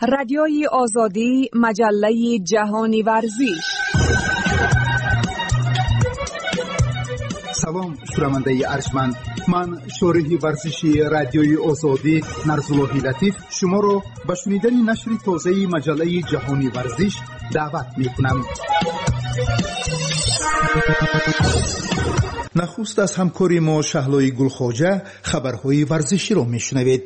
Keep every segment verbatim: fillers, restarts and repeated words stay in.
رادیوی آزادی، مجله جهانی ورزش. سلام شنونده ارجمند، من شارح ورزشی رادیوی آزادی نرزالله لطیف شما را به شنیدن نشر تازه مجله جهانی ورزش دعوت می‌کنم. نخست از همکاری ما شهلای گلخواجه خبرهای ورزشی را میشنوید.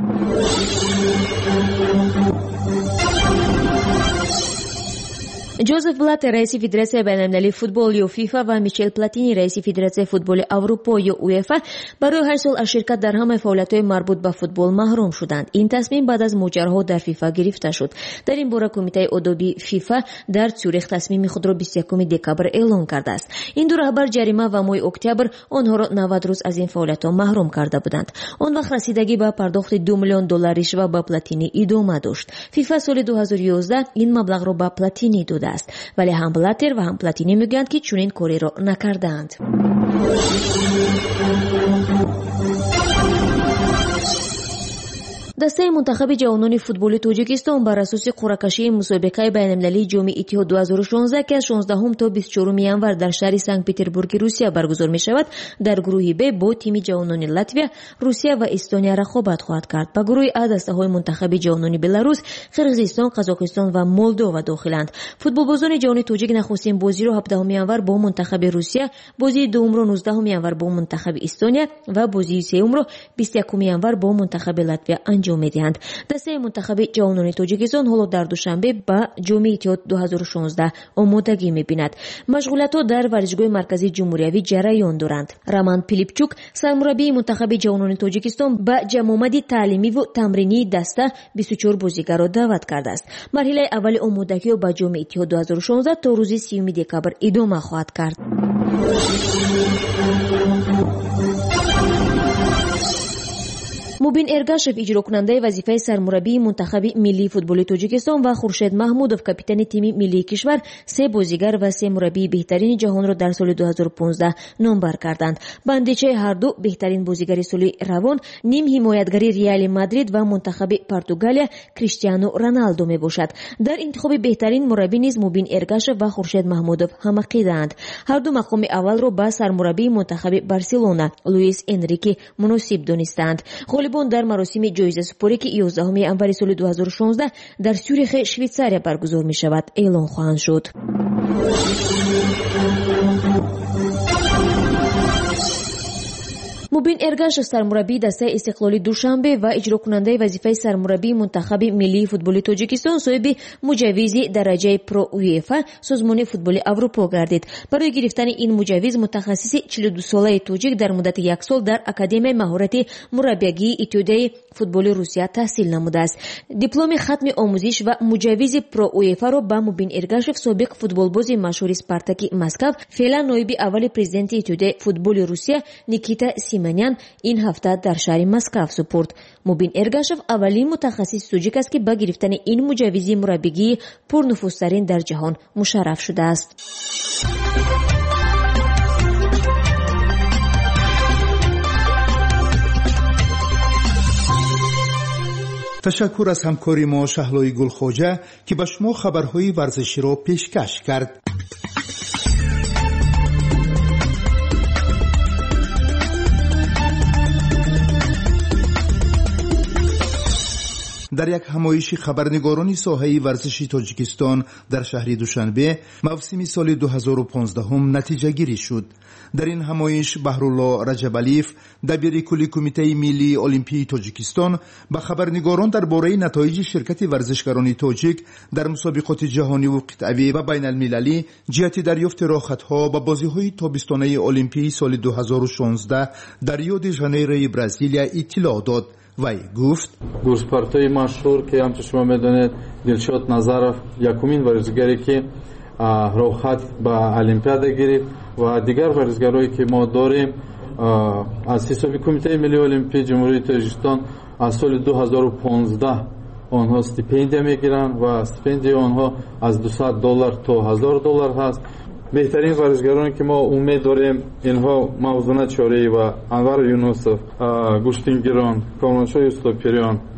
جوزеф блаттер, раиси Федерация байналмилалии футбол ё ФИФА ва Мишел Платини, раиси Федерация футболи Аврупо ё УЕФА, барои ҳашт сол аз ширкат дар ҳамаи фаъолиятҳои марбут ба футбол маҳрум шуданд. Ин тасмим баъд аз моҷароҳо дар ФИФА гирифта шуд. Дар ин бора Кумитаи одоби ФИФА дар Цюрих тасмими худро бисту якуми декабр эълон кардааст. Ин ду раҳбар ҷарима ва моҳи октябр онҳоро навад рӯз аз ин фаъолиятҳо маҳрум карда буданд. Он вақт расидагӣ ба пардохти ду миллион доллар ришва ба Платини идома дошт. ФИФА соли ду ҳазору ёздаҳ ин маблағро ба Платини додааст, вале ҳам Блаттер ва ҳам Платини мегӯянд ки чунин кореро накардаанд. дастаи мунтахаби ҷавонони футболи тоҷикистон бар асоси қуръакашии мусобиқаи байналмилалии ҷоми иттиҳод ду ҳазору шонздаҳ ки аз шонздаҳум то бисту чорум январ дар шаҳри Санкт-Петербурги Русия баргузор мешавад, дар гурӯҳи Б бо тими ҷавонони Латвия, Русия ва Эстония рақобат хоҳад кард. Ба гурӯҳи А дастаҳои мунтахаби ҷавонони Беларус, Қирғизистон, Қазоқистон ва Молдова дохиланд. Футболбозони ҷавони тоҷик нахустин бозиро ҳаптаҳуми январ бо мунтахаби Русия, бозии дуввумро нуздаҳуми январ бо мунтахаби Эстония ва бозии сеюмро бисту якуми январ бо мунтахаби Латвия анҷом медиҳанд. Дастаи мунтахаби ҷавонони тоҷикистон ҳоло дар душанбе ба ҷоми иттиҳод ду ҳазору шонздаҳ омодагӣ мебинад. Машғулиятҳо дар варзишгоҳи марказии ҷумҳуриявӣ ҷараён доранд. Роман Пилипчук, сармураббии мунтахаби ҷавонони тоҷикистон, ба ҷамъомади таълимиву тамринии даста бисту чор бозигарро даъват кардааст. Марҳилаи аввали омодагиҳо ба ҷоми иттиҳод ду ҳазору шонздаҳ то рӯзи сеюми декабр идома хоҳад кард. Мубин Эргашев, иҷрокунандаи вазифаи сармураббии мунтахаби миллии футболи Тоҷикистон ва Хуршед Маҳмудов, капитани тими миллии кишвар, се бозигар ва се мураббии беҳтарини ҷаҳонро дар соли ду ҳазору понздаҳ номбар карданд. Ба андечаи ҳарду беҳтарин бозигари соли равон ним ҳимоятгари Реали Мадрид ва мунтахаби Португалия Криштиану Роналдо мебошад. Дар интихоби беҳтарин мураббӣ низ Мубин Эргашев ва Хуршед Маҳмудов ҳамақидаанд. Ҳарду мақоми аввалро ба сармураббии мунтахаби Барселона Луис Энрике муносиб донистаанд. Ғолибон дар маросими ҷоизасупорӣ ки ёздаҳуми январи соли ду ҳазору шонздаҳ дар Сюрихи Швейтсария баргузор мешавад эълон хоҳанд шуд. Мубин Эргашев, сармураббии дастаи Истиқлоли Душанбе ва иҷрокунандаи вазифаи сармураббии мунтахаби миллии футболи Тоҷикистон, соҳиби муҷаввизи дараҷаи Про УЕФА, созмони футболи Аврупо гардид. Барои гирифтани ин муҷаввиз мутахассиси чилу ду солаи тоҷик дар муддати як сол дар Академияи маҳорати мураббиягии Иттиҳодияи футболи Русия таҳсил намудааст. Дипломи хатми омӯзиш ва муҷаввизи Про УЕФАро ба Мубин Эргашев, собиқ футболбози машҳури Спартаки Москав, феълан ноиби аввали президенти Иттиҳодияи футболи Русия Никита Симонян ин ҳафта дар шаҳри Москав супурд. Мубин Эргашев аввалин мутахассиси тоҷик аст ки ба гирифтани ин муҷаввизи мураббигии пурнуфузтарин дар ҷаҳон мушарраф шудааст. ташаккур аз ҳамкори мо шаҳлои гулхоҷа ки ба шумо хабарҳои варзиширо пешкаш кард. дар як ҳамоиши хабарнигорони соҳаи варзиши Тоҷикистон дар шаҳри Душанбе мавсими соли ду ҳазору понздаҳум натиҷагирӣ шуд. дар ин ҳамоиш Баҳрулло Раҷабалиев, дабири кулли Кумитаи миллии олимпии Тоҷикистон, ба хабарнигорон дар бораи натоиҷи ширкати варзишгарони тоҷик дар мусобиқоти ҷаҳониву қитъавӣ ва байналмилалӣ ҷиҳати дарёфти роҳхатҳо ба бозиҳои тобистонаи олимпии соли ду ҳазору шонздаҳ дар Рио-де-Жанейрои Бразилия иттилоъ дод. вай гуфт: гурспортои машҳур ки ҳамчун шумо медонед, Дилшод Назаров якумин варзишгаре ки роҳхат ба олимпиада гирифт ва дигар варзишгарое ки мо дорем аз ҳисоби Кумитаи миллии олимпии ҷумҳурии Тоҷикистон аз соли ду ҳазору понздаҳ онҳо стипендия мегиранд ва стипендияи онҳо аз дусад доллар то ҳазор доллар ҳаст. беҳтарин варзишгароне ки мо умед дорем инҳо Мавзуна Чореева, Анвар Юнусов, Гуштингирон, Комроншоҳ Юсуппирён,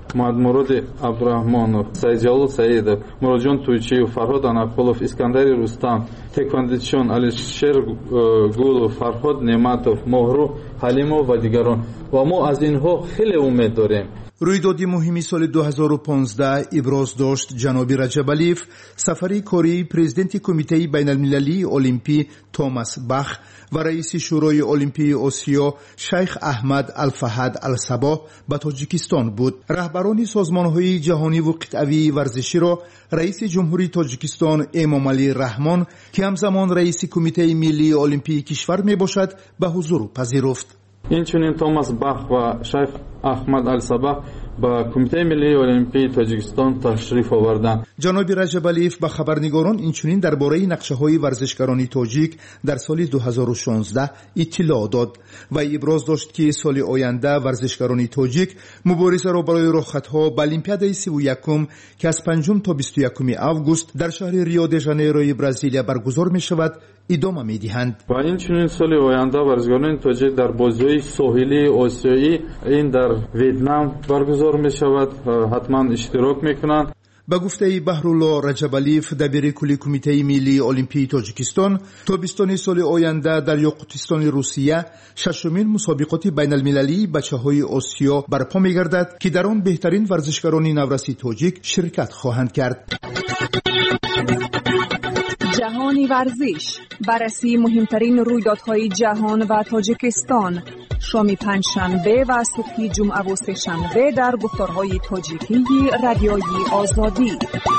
Мадмуруд Абдурахмонов, Саидҷалол Саидов, Муроҷон Туйчиев, Фарҳод Анақулов, Искандари Рустам, Теквандичон Алишер Гулов, Фарҳод Неъматов, Моҳру Ҳалимов ва дигарон. Ва мо аз инҳо хеле умед дорем. рӯйдоди муҳими соли ду ҳазору понздаҳ иброз дошт ҷаноби Раҷабалиев сафари кории президенти Кумитаи байналмилалии олимпӣ Томас Бах ва раиси шӯрои олимпии Осиё Шайх Аҳмад Алфаҳад Алсабо ба Тоҷикистон буд. раҳбарони созмонҳои ҷаҳониву қитъавии варзиширо раиси ҷумҳурии Тоҷикистон Эмомалӣ Раҳмон, ки ҳамзамон раиси Кумитаи миллии олимпии кишвар мебошад, ба ҳузур пазируфт. инчунин Томас Бах ва Шайх Аҳмад Алсабо ба Кумитаи миллии олимпии Тоҷикистон ташриф оварданд. ҷаноби Раҷабалиев ба хабарнигорон инчунин дар бораи нақшаҳои варзишгарони тоҷик дар соли ду ҳазору шонздаҳ иттилоъ дод. Вай иброз дошт ки соли оянда варзишгарони тоҷик муборизаро барои рохатҳо ба Олимпиадаи сиву якум ки аз панҷум то бисту якуми август дар шаҳри Рио де Жанейрои Бразилия баргузор мешавад идома медиҳанд. ва инчунин соли оянда варзишгарони тоҷик дар бозиҳои соҳилии осиёӣ ин дар Вьетнам баргузор мешавад, ҳатман иштирок мекунанд. ба гуфтаи Баҳрулло Раҷабалиев, дабири кулли Кумитаи миллии олимпии Тоҷикистон, тобистони соли оянда дар Ёқутистони Русия шашумин мусобиқоти байналмилалии бачаҳои Осиё барпо мегардад, ки дар он беҳтарин варзишгарони навраси тоҷик ширкат хоҳанд кард. جهانی ورزش، بررسی مهمترین رویدادهای جهان و تاجیکستان، شام پنجشنبه و صبح جمعه و سه‌شنبه در گفتارهای تاجیکی رادیوی آزادی.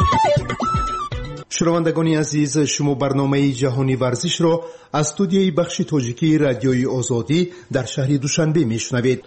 شنوندگان عزیز، شما برنامه جهانی ورزش را از استودیوی بخش تاجیکی رادیوی آزادی در شهر دوشنبه میشنوید.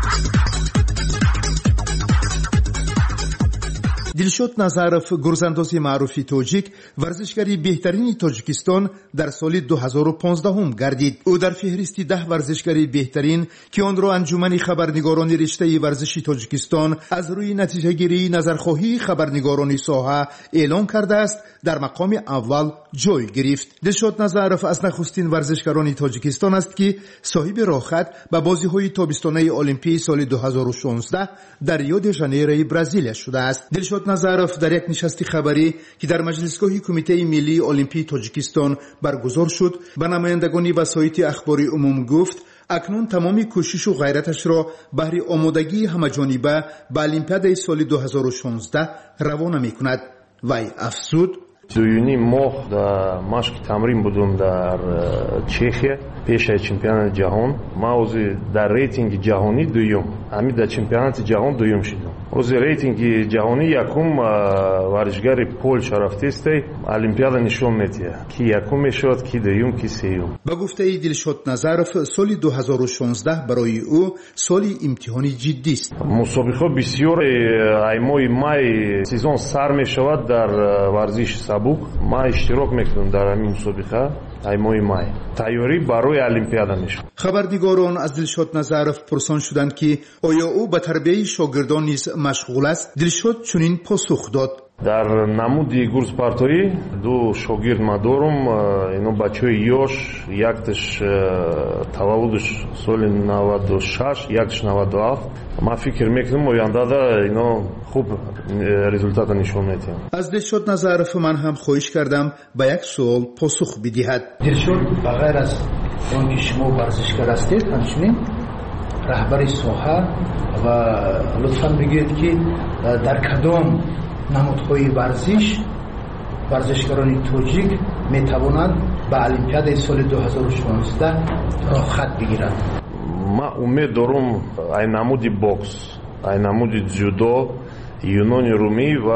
دلشاد نظرов, گرزاندازی معروفی توجیک، ورزشکاری بهترین تاجیکستان در سال دو هزار و پانزده گردید. او در فهرست ده ورزشکاری بهترین که آن را انجمن خبرنگاران رشته ورزشی تاجیکستان از روی نتیجه گیری نظرخواهی خبرنگاران ساحه اعلام کرده است، در مقام اول جای گرفت. دلشاد نظرов از نخستین ورزشکاران تاجیکستان است که صاحب راهخط به بازی‌های تابستانه المپیک سال دو هزار و شانزده در ریو د ژانیروی برزیل شده است. دلشاد نظرов در یک نشست خبری که در مجلسگاه کمیته ملی المپیک تاجیکستان برگزار شد به نمایندگان وسایط اخباری عموم گفت اکنون تمامی کوشش و غیرتش را بهر آمادگی همه‌جانبه به المپیاد سال دو هزار و شانزده روانه می‌کند. وی افزود: دویونی ماه در مشق تمرین بودم در چخیه پیش از چمپیونات جهان. ما از در ریتینگ جهانی دویم، همین در چمپیونات جهان دویم شدم. از ریتینگ جهانی یکم ورزشکار پولش رفته است، المپیاد نشون میده کی یکم میشد، کی دویم، کی سوم. با گفته دلشاد نظرов سال دو هزار و شانزده برای او سالی امتحانی جدی است. مسابقه بسیار ایمای مای سیزن سر میشود در ورزش سبک. ما اشتراک میکنم در همین مسابقه ایمای مای. تیاری برای المپیاد میشه. خبرنگاران از دلشاد نظرов پرسان شدند که آیا او به تربیت شاگردان نیز مشغول است. دلشاد چنین پاسخ داد: در نمودی گورس پارتویی دو شاگرد ما دارم. اینو بچه‌ی یوش، یکتش تولدش سال نود و شش، یکتش نود و هفت. ما فکر میکنم آینده اینو خوب رزولتات نشون میده. از دلشاد نظرов من هم خواهش کردم به یک سوال پاسخ بدهد. دلشاد بغیر از اون که شما ورزشکار هستید، همچنین رهبر ساحه و لطفاً بگید که در کدام نمودهای ورزش ورزشکاران تاجیک میتوانند به المپیاد سال دو هزار و شانزده راه خط بگیرند. ما امید دارم ای نمودی بوکس، ای نمودی جودو، یونانی رومی و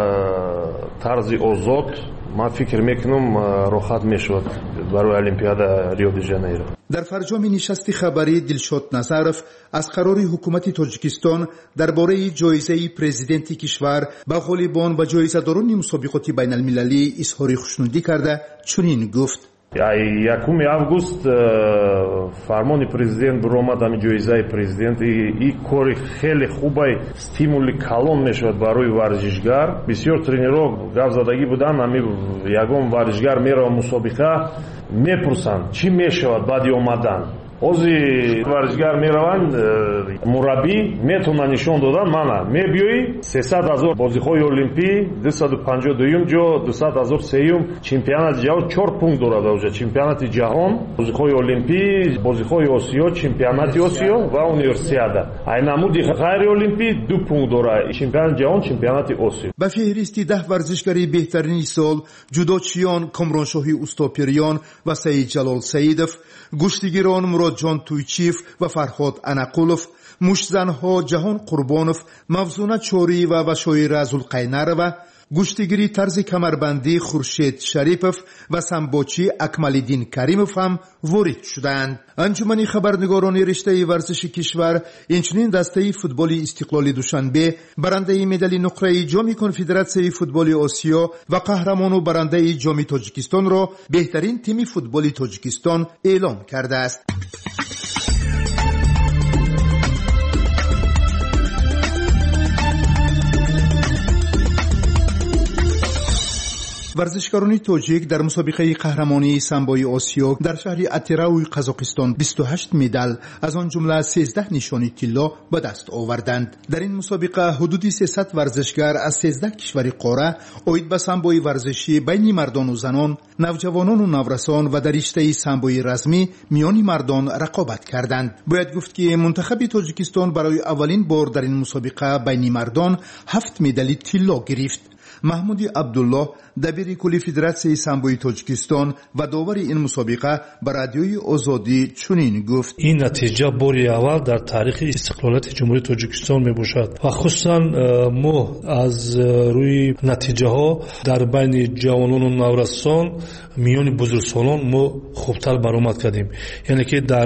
طرز آزاد ما فکر میکنم راحت میشود برای المپیاد ریو دی ژانیرو. در فرجام نشست خبری دلشاد نظرов از قرار حکومت تاجیکستان درباره جایزه پرزیدنت کشور به غالبان و جایزه‌داران مسابقات بین المللی اظهار خوشنودی کرده چنین گفت: یکم август فرمان президент برآمد همین جایزه президент. این کار خیلی خوبه، стимули کلان میشود برای ورزشکار. بسیار ترینرها گپ زدگی بودن، همین یگان ورزشکار میره مسابقه میپرسند چی میشود بعد اومدن. ози варзишгар мераванд мураббӣ метавона нишон додан мана мебиёӣ сесад ҳазор бозиҳои олимпӣ дусаду панҷоҳу дуюм ҷо дусад ҳазор сеюм чемпионати ҷаҳон чор пункт дорад оҷа чемпионати ҷаҳон бозиҳои олимпӣ бозиҳои осиё чемпионати осиё ва универсиада ай намуди ғайри олимпӣ ду пункт дорад чемпионати ҷаҳон чемпионати осиё. ба феҳристи даҳ варзишгари беҳтарини сол ҷудочиён комроншоҳи устопирён ва саид ҷалол саидов, гӯштигирон муродҷон туйчиев ва фарҳод анақулов, муштзанҳо ҷаҳон қурбонов, мавзуна чориева ва шоира зулқайнарова, гӯштигири тарзи камарбандӣ хуршед шарипов ва самбочи акмалиддин каримов ҳам ворид шуданд. анҷумани хабарнигорони риштаи варзиши кишвар инчунин дастаи футболи истиқлоли душанбе барандаи медали нуқраи ҷоми конфедератсияи футболи осиё ва қаҳрамону барандаи ҷоми тоҷикистонро беҳтарин тими футболи тоҷикистон эълон кардааст. варзишгарони тоҷик дар мусобиқаи қаҳрамонии самбои осиё дар шаҳри атирауи қазоқистон бисту ҳашт медал аз он ҷумла сездаҳ нишони тилло ба даст оварданд. дар ин мусобиқа ҳудуди сесад варзишгар аз сездаҳ кишвари қора оид ба самбои варзишӣ байни мардону занон, навҷавонону наврасон ва дар риштаи самбои размӣ миёни мардон рақобат карданд. бояд гуфт ки мунтахаби тоҷикистон барои аввалин бор дар ин мусобиқа байни мардон ҳафт медали тилло гирифт. маҳмуди абдуллоҳ дабири кулли федератсияи самбои тоҷикистон ва довари ин мусобиқа ба радиои озодӣ чунин гуфт: ин натиҷа бори аввал дар таърихи истиқлолияти ҷумҳурии тоҷикистон мебошад ва хусусан мо аз рӯи натиҷаҳо дар байни ҷавонону наврасон миёни бузургсолон мо хубтар баромад кардем. яъне ки дар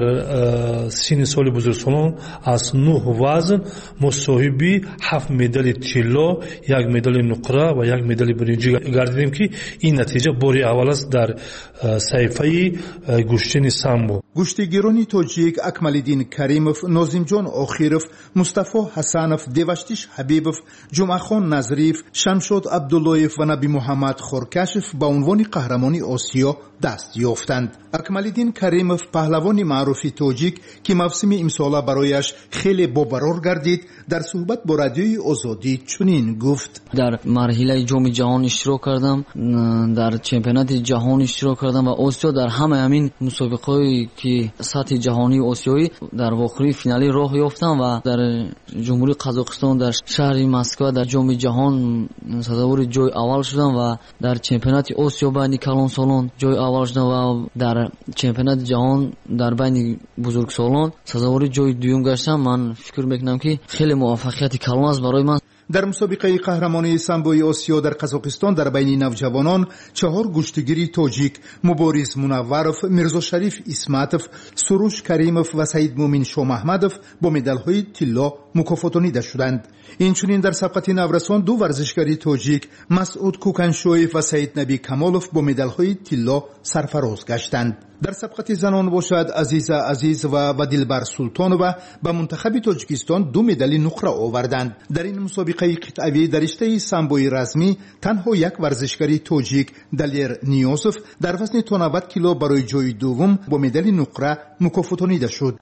синни соли бузургсолон аз нӯҳ вазн мо соҳиби ҳафт медали тилло, як медали нуқра ва як медали биринҷӣ гардидем ки ин натиҷа бори аввал аст дар саҳифаи гӯштини самбо. гӯштигирони тоҷик акмалиддин каримов, нозимҷон охиров, мустафо ҳасанов, деваштиш ҳабибов, ҷумъахон назриев, шамшод абдуллоев ва наби муҳаммад хоркашев ба унвони қаҳрамони осиё даст ёфтанд. акмалиддин каримов паҳлавони маъруфи тоҷик ки мавсими имсола барояш хеле бобарор гардид дар суҳбат бо радиои озодӣ чунин гуфт: дар марҳилаи ҷоми ҷаҳон иштирок кардам, дар чемпионати ҷаҳон иштирок кардам ва осиё дар ҳамаи ҳамин мусобиқаҳое ки сатҳи ҷаҳонии осиёӣ дар вохӯрии финалӣ роҳ ёфтам ва дар ҷумҳурии қазоқистон дар шаҳри Москва дар ҷоми ҷаҳон сазовори ҷои аввал шудам ва дар чемпионати осиё байни калонсолон ҷои аввал шудам ва дар чемпионати ҷаҳон дар байни бузургсолон сазовори ҷои дуюм гаштам. ман фикр мекунам ки хеле муваффақияти калон аст барои ман. дар мусобиқаи қаҳрамонии самбои осиё дар қазоқистон дар байни навҷавонон чаҳор гӯштигири тоҷик мубориз мунавваров, мирзошариф исматов, суруш каримов ва саидмӯмин шомаҳмадов бо медалҳои тилло мукофотонида шуданд. инчунин дар сабқати наврасон ду варзишгари тоҷик масъуд кӯканшоев ва саиднаби камолов бо медалҳои тилло сарфароз гаштанд. дар сабқати занон бошад азиза азизова ва дилбар султонова ба мунтахаби тоҷикистон ду медали нуқра оварданд. дар ин мусобиқаи қитъавӣ дар риштаи самбои размӣ танҳо як варзишгари тоҷик далер ниёзов дар вазни то навад кило барои ҷои дуввум бо медали нуқра мукофотонида шуд.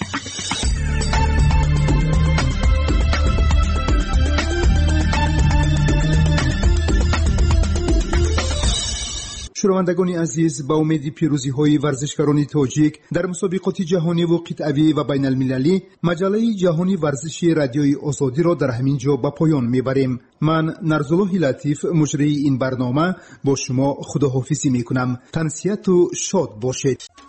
шунавандагони азиз, ба умеди пирӯзиҳои варзишгарони тоҷик дар мусобиқоти ҷаҳониву қитъавӣ ва байналмилалӣ, маҷаллаи ҷаҳони варзиши радиои озодиро дар ҳамин ҷо ба поён мебарем. ман нарзуллоҳи латиф, муҷрии ин барнома, бо шумо худоҳофизӣ мекунам. тансияту шод бошед.